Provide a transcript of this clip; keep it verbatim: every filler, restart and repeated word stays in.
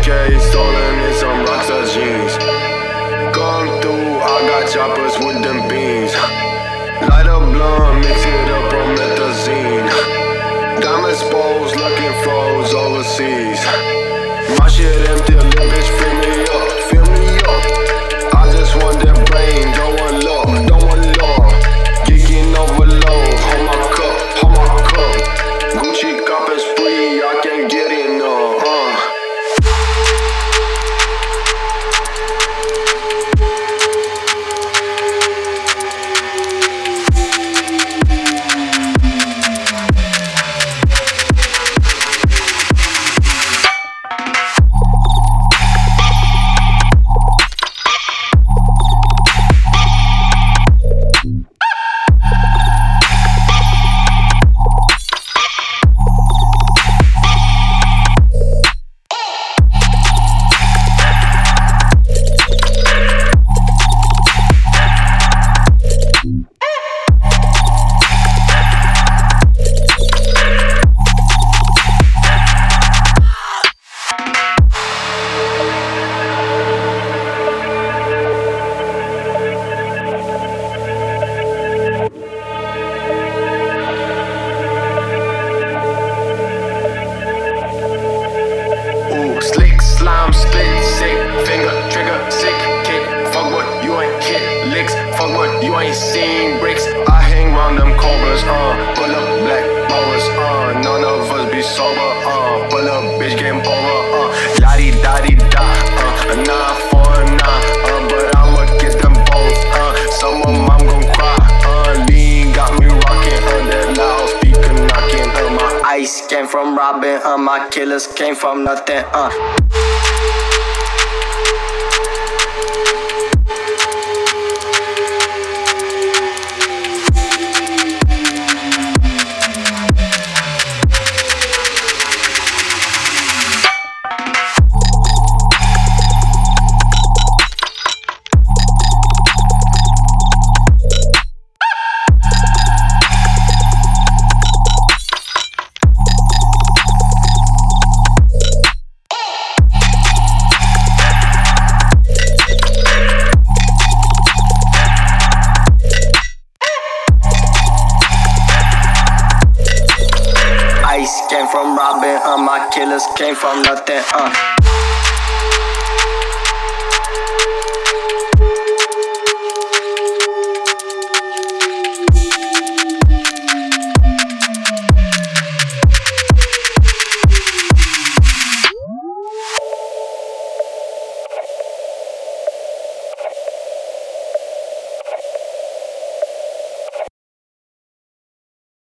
K stolen in some Rockstar jeans. Come through, I got choppers with them beans. Light a blunt, mix it up on methazine. Diamond spose, looking froze overseas. My shit empty, little bitch, fill me up, fill me up. I just want that brain, don't want love, don't want love. Geeking overload, hold my cup, hold my cup. Gucci cop and spree, I can't get enough, uh. Slick, slime, split, sick, finger, trigger, sick, kick. Fuck what, you ain't kick, licks. Fuck what, you ain't seen bricks. I hang round them cobras, uh. Pull up black bowers, uh. None of us be sober, uh. Pull up, bitch, game over, uh. La-di-da-di-da, uh. A nine for a nine, uh. But I'ma get them both, uh. Some of 'em I'm gon' cry, uh. Lean got me rockin', uh. That loudspeaker knocking, uh. My ice came from robbing, uh. My killers came from nothing, uh. Came from robbing, uh, my killers came from nothing, uh.